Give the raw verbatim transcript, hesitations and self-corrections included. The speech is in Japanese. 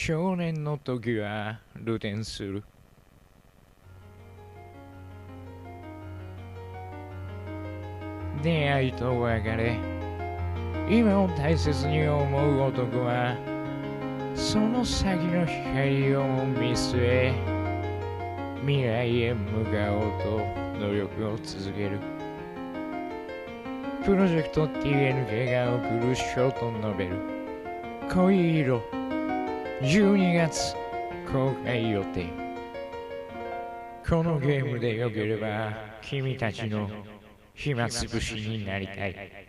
少年の時は流転する。出会いと別れ、今を大切に思う男はその先の光を見据え、未来へ向かおうと努力を続ける。プロジェクト ティーエヌケー が送るショートノベル恋色、じゅうにがつ公開予定。このゲームでよければ君たちの暇つぶしになりたい。